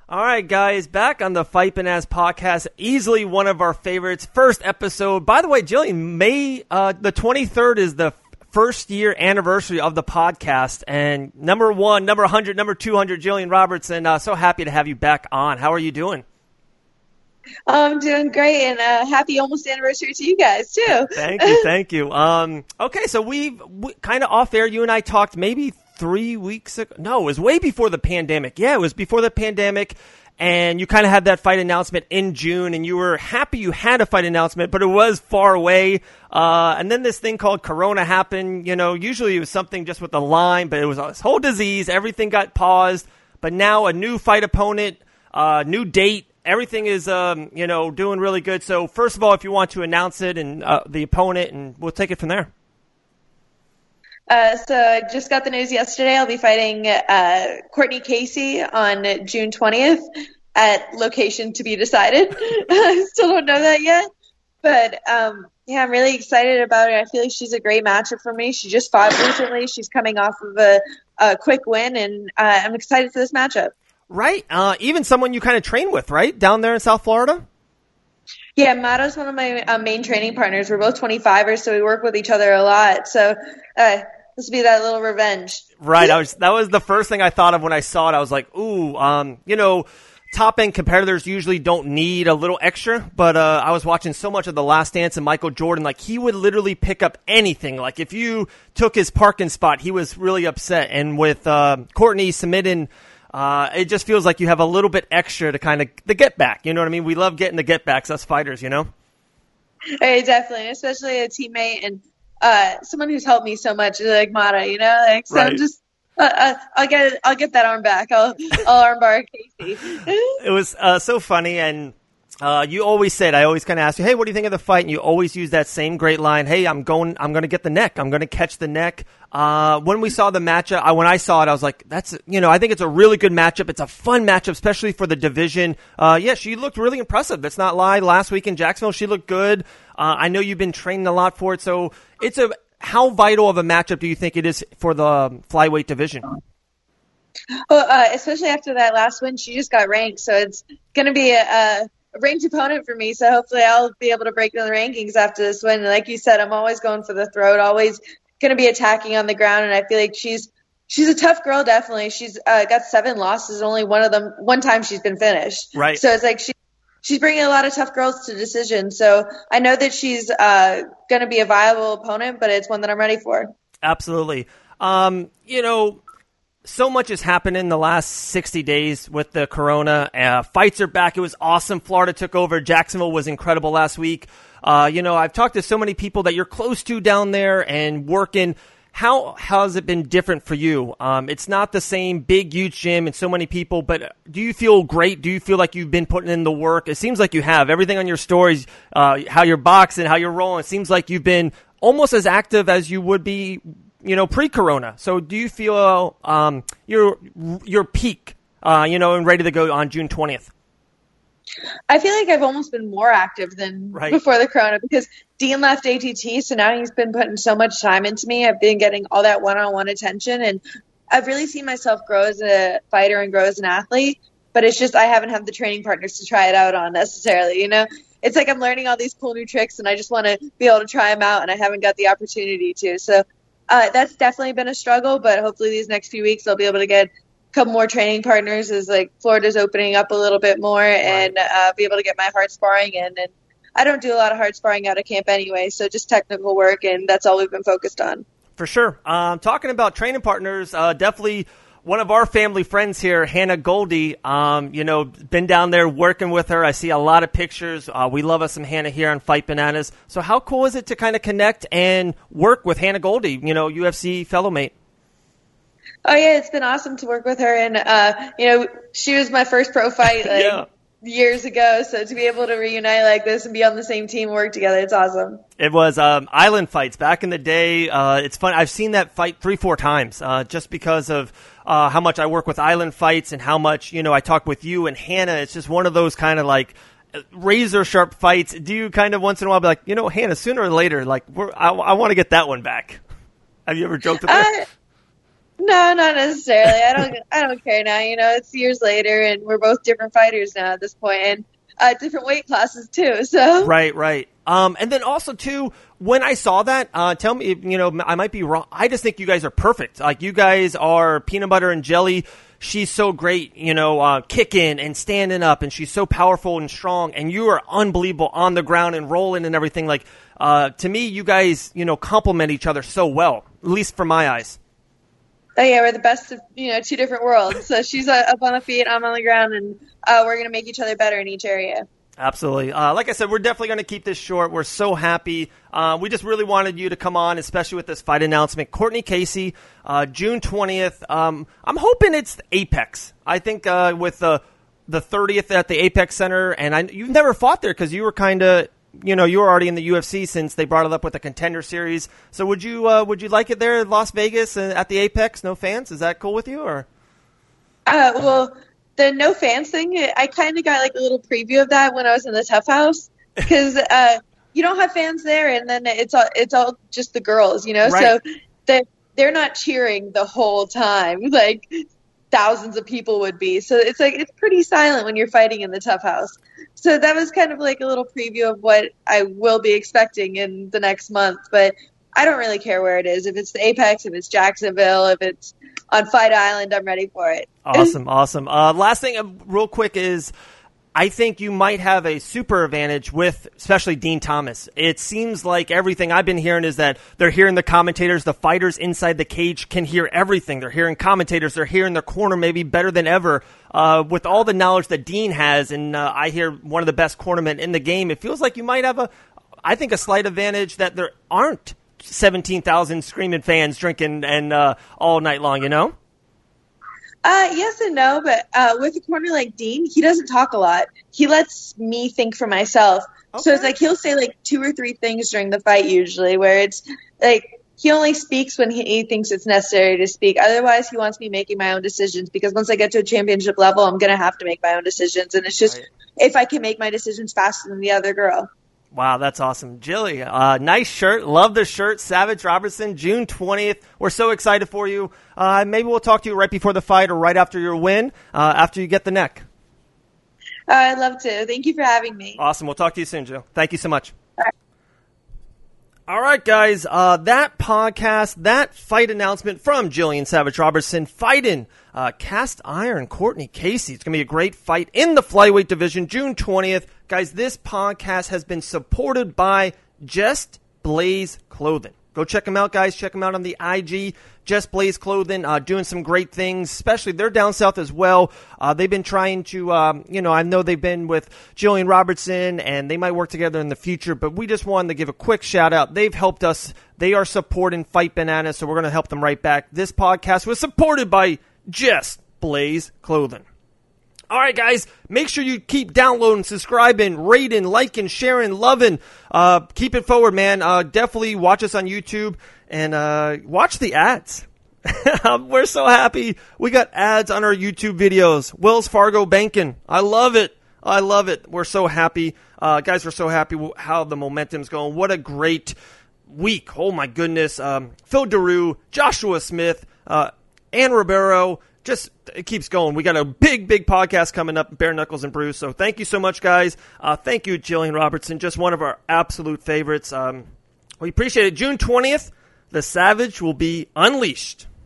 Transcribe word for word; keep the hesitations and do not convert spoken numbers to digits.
All right, guys, back on the Fight Bananas podcast, easily one of our favorites. First episode. By the way, Jillian, May uh, the twenty-third is the first year anniversary of the podcast. And number one, number one hundred, number two hundred, Jillian Robertson, uh, so happy to have you back on. How are you doing? I'm doing great, and uh, happy almost anniversary to you guys, too. Thank you, thank you. Um, okay, so we've we, kind of off air, you and I talked maybe three weeks ago. No, it was way before the pandemic. Yeah, it was before the pandemic, and you kind of had that fight announcement in June, and you were happy you had a fight announcement, but it was far away. Uh, and then this thing called Corona happened. You know, usually it was something just with the line, but it was this whole disease. Everything got paused, but now a new fight opponent, uh, new date. Everything is, um, you know, doing really good. So first of all, if you want to announce it and uh, the opponent, and we'll take it from there. Uh, so I just got the news yesterday. I'll be fighting uh, Courtney Casey on June twentieth at location to be decided. I still don't know that yet. But, um, yeah, I'm really excited about it. I feel like she's a great matchup for me. She just fought recently. She's coming off of a, a quick win, and uh, I'm excited for this matchup. Right. Uh, even someone you kind of train with, right, down there in South Florida? Yeah, Mato's one of my uh, main training partners. We're both twenty-fivers, so we work with each other a lot. So uh, this will be that little revenge. Right. I was. That was the first thing I thought of when I saw it. I was like, ooh, um, you know, top-end competitors usually don't need a little extra. But uh, I was watching so much of The Last Dance and Michael Jordan. Like, he would literally pick up anything. Like, if you took his parking spot, he was really upset. And with uh, Courtney submitting, Uh, it just feels like you have a little bit extra to kind of the get back. You know what I mean? We love getting the get backs, us fighters, you know? Hey, definitely, especially a teammate and uh, someone who's helped me so much, like Mata, you know? Like, so right. I'm just, uh, uh, I'll get, I'll get that arm back. I'll, I'll armbar Casey. It was uh, so funny, and uh, you always said, I always kind of ask you, hey, what do you think of the fight? And you always use that same great line, hey, I'm going, I'm going to get the neck. I'm going to catch the neck. Uh, when we saw the matchup, I, when I saw it, I was like, that's, you know, I think it's a really good matchup. It's a fun matchup, especially for the division. Uh, yeah, she looked really impressive. Let's not lie. Last week in Jacksonville, she looked good. Uh, I know you've been training a lot for it. So it's a, how vital of a matchup do you think it is for the flyweight division? Well, uh, especially after that last win, she just got ranked. So it's going to be a, a ranked opponent for me. So hopefully I'll be able to break in the rankings after this win. And like you said, I'm always going for the throat, always going to be attacking on the ground, and I feel like she's she's a tough girl. Definitely, she's uh, got seven losses. Only one of them, one time she's been finished. Right. So it's like she she's bringing a lot of tough girls to decision. So I know that she's uh, going to be a viable opponent, but it's one that I'm ready for. Absolutely. Um, you know, so much has happened in the last sixty days with the Corona. Uh, fights are back. It was awesome. Florida took over. Jacksonville was incredible last week. Uh, you know, I've talked to so many people that you're close to down there and working. How, how has it been different for you? Um, it's not the same big, huge gym and so many people, but do you feel great? Do you feel like you've been putting in the work? It seems like you have. Everything on your stories, uh, how you're boxing, how you're rolling, it seems like you've been almost as active as you would be, you know, pre-corona. So do you feel um, your your peak, uh, you know, and ready to go on June twentieth? I feel like I've almost been more active than right. before the corona because Dean left A T T, so now he's been putting so much time into me. I've been getting all that one-on-one attention, and I've really seen myself grow as a fighter and grow as an athlete, but it's just I haven't had the training partners to try it out on necessarily, you know? It's like I'm learning all these cool new tricks, and I just want to be able to try them out, and I haven't got the opportunity to. So uh, that's definitely been a struggle, but hopefully these next few weeks I'll be able to get couple more training partners as like Florida's opening up a little bit more and uh, be able to get my hard sparring in. And I don't do a lot of hard sparring out of camp anyway, so just technical work, and that's all we've been focused on. For sure. Um, talking about training partners, uh, definitely one of our family friends here, Hannah Goldie, um, you know, been down there working with her. I see a lot of pictures. Uh, we love us some Hannah here on Fight Bananas. So how cool is it to kind of connect and work with Hannah Goldie, you know, U F C fellow mate? Oh, yeah, it's been awesome to work with her. And, uh, you know, she was my first pro fight like, yeah. years ago. So to be able to reunite like this and be on the same team and work together, it's awesome. It was um, Island Fights back in the day. Uh, it's fun. I've seen that fight three, four times uh, just because of uh, how much I work with Island Fights and how much, you know, I talk with you and Hannah. It's just one of those kind of like razor sharp fights. Do you kind of once in a while be like, you know, Hannah, sooner or later, like we're, I, I want to get that one back? Have you ever joked with her? Uh, No, not necessarily. I don't. I don't care now. You know, it's years later, and we're both different fighters now at this point, and uh, different weight classes too. So right, right. Um, and then also too, when I saw that, uh, tell me, you know, I might be wrong. I just think you guys are perfect. Like you guys are peanut butter and jelly. She's so great, you know, uh, kicking and standing up, and she's so powerful and strong, and you are unbelievable on the ground and rolling and everything. Like, uh, to me, you guys, you know, complement each other so well, at least from my eyes. Oh yeah, we're the best of, you know, two different worlds. So she's uh, up on the feet, I'm on the ground, and uh, we're gonna make each other better in each area. Absolutely. Uh, like I said, we're definitely going to keep this short. We're so happy. Uh, we just really wanted you to come on, especially with this fight announcement. Courtney Casey, uh, June twentieth. Um, I'm hoping it's Apex. I think uh, with the the thirtieth at the Apex Center, and I, you've never fought there because you were kind of, you know, you were already in the U F C since they brought it up with the Contender Series. So would you uh, would you like it there in Las Vegas uh, at the Apex? No fans? Is that cool with you? Or Uh, well. The no fans thing, I kind of got like a little preview of that when I was in the Tough House because uh, you don't have fans there, and then it's all it's all just the girls, you know. Right. So they they're not cheering the whole time like thousands of people would be. So it's like it's pretty silent when you're fighting in the Tough House. So that was kind of like a little preview of what I will be expecting in the next month. But I don't really care where it is. If it's the Apex, if it's Jacksonville, if it's on Fight Island, I'm ready for it. Awesome, awesome. Uh, last thing, uh, real quick, is I think you might have a super advantage with especially Dean Thomas. It seems like everything I've been hearing is that they're hearing the commentators, the fighters inside the cage can hear everything. They're hearing commentators. They're hearing their corner maybe better than ever. Uh, with all the knowledge that Dean has, and uh, I hear one of the best cornermen in the game, it feels like you might have a, I think, a slight advantage that there aren't seventeen thousand screaming fans drinking and uh, all night long, you know? Uh, yes and no, but uh, with a corner like Dean, he doesn't talk a lot. He lets me think for myself. Okay. So it's like he'll say like two or three things during the fight usually, where it's like he only speaks when he, he thinks it's necessary to speak. Otherwise, he wants me making my own decisions because once I get to a championship level, I'm going to have to make my own decisions. And it's just right. If I can make my decisions faster than the other girl. Wow, that's awesome. Jilly, uh, nice shirt. Love the shirt. Savage Robertson, June twentieth. We're so excited for you. Uh, maybe we'll talk to you right before the fight or right after your win, uh, after you get the neck. Uh, I'd love to. Thank you for having me. Awesome. We'll talk to you soon, Jill. Thank you so much. All right, All right guys. Uh, that podcast, that fight announcement from Jillian Savage Robertson fighting uh, cast iron Courtney Casey. It's going to be a great fight in the flyweight division, June twentieth. Guys, this podcast has been supported by Just Blaze Clothing. Go check them out, guys. Check them out on the I G. Just Blaze Clothing, uh, doing some great things, especially they're down south as well. Uh, they've been trying to, um, you know, I know they've been with Jillian Robertson, and they might work together in the future, but we just wanted to give a quick shout out. They've helped us. They are supporting Fight Bananas, so we're going to help them right back. This podcast was supported by Just Blaze Clothing. All right, guys, make sure you keep downloading, subscribing, rating, liking, sharing, loving. Uh, keep it forward, man. Uh, definitely watch us on YouTube and uh, watch the ads. We're so happy. We got ads on our YouTube videos. Wells Fargo Banking. I love it. I love it. We're so happy. Uh, guys, we're so happy how the momentum's going. What a great week. Oh, my goodness. Um, Phil Daru, Joshua Smith, uh, Ann Ribeiro. Just, it keeps going. We got a big, big podcast coming up, Bare Knuckles and Bruce. So thank you so much, guys. Uh, thank you, Jillian Robertson. Just one of our absolute favorites. Um, we appreciate it. June twentieth, the Savage will be unleashed.